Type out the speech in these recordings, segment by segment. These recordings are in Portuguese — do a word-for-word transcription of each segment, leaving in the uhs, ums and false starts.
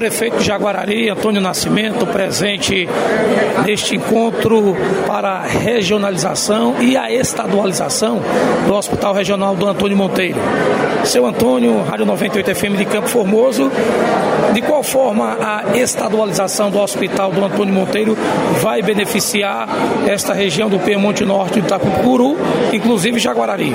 prefeito de Jaguarari, Antônio Nascimento, presente neste encontro para a regionalização e a estadualização do Hospital Regional do Antônio Monteiro. Seu Antônio, Rádio noventa e oito F M de Campo Formoso, de qual forma a estadualização do Hospital do Antônio Monteiro vai beneficiar esta região do Piemonte Norte do Itapicuru, inclusive Jaguarari?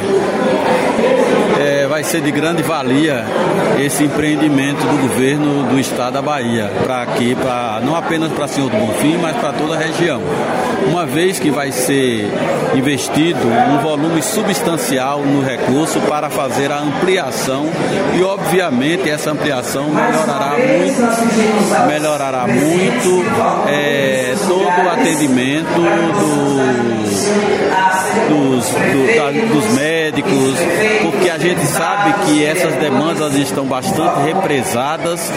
É, vai ser de grande valia esse empreendimento do governo do estado da Bahia, para aqui, pra, não apenas para Senhor do Bonfim, mas para toda a região. Uma vez que vai ser investido um volume substancial no recurso para fazer a ampliação e, obviamente, essa ampliação melhorará muito, melhorará muito é, todo o atendimento do, dos, do, da, dos médicos, porque a gente sabe que essas demandas estão bastante represadas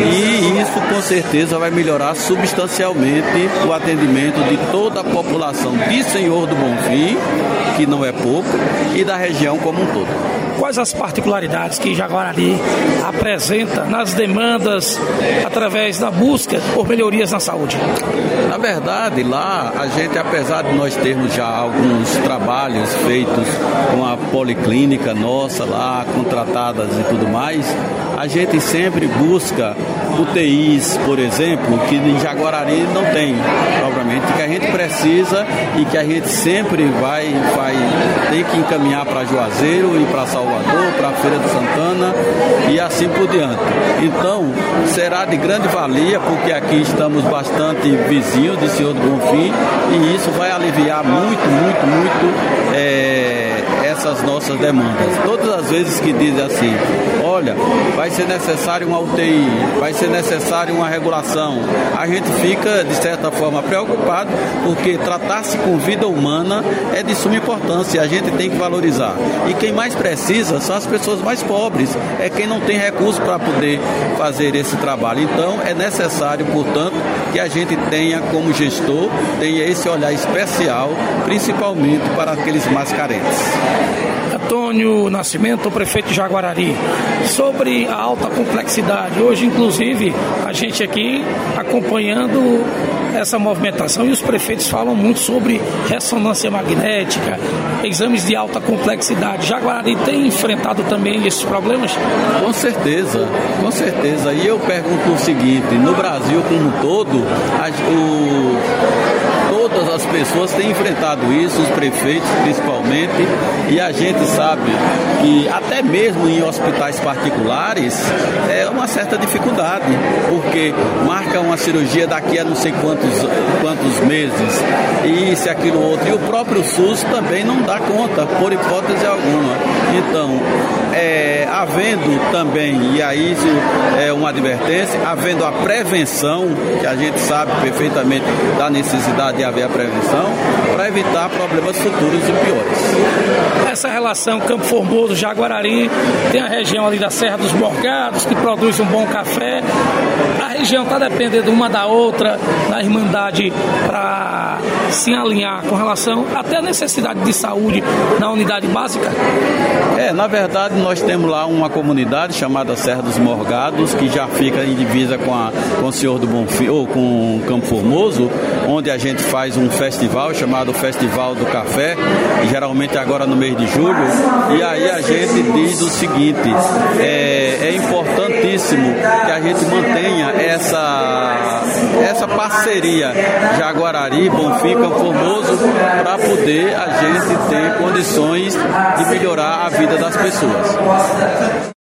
e isso com certeza vai melhorar substancialmente o atendimento de toda a população de Senhor do Bonfim, que não é pouco, e da região como um todo. Quais as particularidades que Jaguarari apresenta nas demandas através da busca por melhorias na saúde? Na verdade, lá a gente, apesar de nós termos já alguns trabalhos feitos com a policlínica nossa lá, contratadas e tudo mais, a gente sempre busca U T Is, por exemplo, que em Jaguarari não tem, provavelmente, que a gente precisa e que a gente sempre vai, vai ter que encaminhar para Juazeiro e para Salvador, para a Feira de Santana e assim por diante. Então, será de grande valia, porque aqui estamos bastante vizinhos de Senhor do Bonfim e isso vai aliviar muito, muito, muito é, essas nossas demandas. Todas as vezes que dizem assim, olha, vai ser necessário uma U T I, vai ser necessário uma regulação, a gente fica, de certa forma, preocupado, porque tratar-se com vida humana é de suma importância e a gente tem que valorizar. E quem mais precisa são as pessoas mais pobres, é quem não tem recurso para poder fazer esse trabalho. Então, é necessário, portanto, que a gente tenha, como gestor, tenha esse olhar especial, principalmente para aqueles mais carentes. Antônio Nascimento, prefeito de Jaguarari, sobre a alta complexidade. Hoje, inclusive, a gente aqui acompanhando essa movimentação e os prefeitos falam muito sobre ressonância magnética, exames de alta complexidade. Jaguarari tem enfrentado também esses problemas? Com certeza, com certeza. E eu pergunto o seguinte, no Brasil como um todo, a, o... todas as pessoas têm enfrentado isso, os prefeitos principalmente, e a gente sabe que até mesmo em hospitais particulares é uma certa dificuldade, porque marca uma cirurgia daqui a não sei quantos, quantos meses, e isso e aquilo outro, e o próprio SUS também não dá conta, por hipótese alguma. Então, é, havendo também, e aí isso é uma advertência, havendo a prevenção, que a gente sabe perfeitamente da necessidade de haver a prevenção, para evitar problemas futuros e piores. Essa relação Campo Formoso, Jaguarari, tem a região ali da Serra dos Morgados, que produz um bom café. A região está dependendo uma da outra, da Irmandade, para se alinhar com relação até a necessidade de saúde na unidade básica? É, na verdade nós temos lá uma comunidade chamada Serra dos Morgados, que já fica em divisa com, a, com o Senhor do Bonfim, ou com Campo Formoso, onde a gente faz um festival chamado Festival do Café, geralmente agora no mês de julho, e aí a gente diz o seguinte, é, é importantíssimo que a gente mantenha essa, essa parceria Jaguarari, Bonfim, Campo Formoso, para poder a gente ter condições de melhorar a vida das pessoas.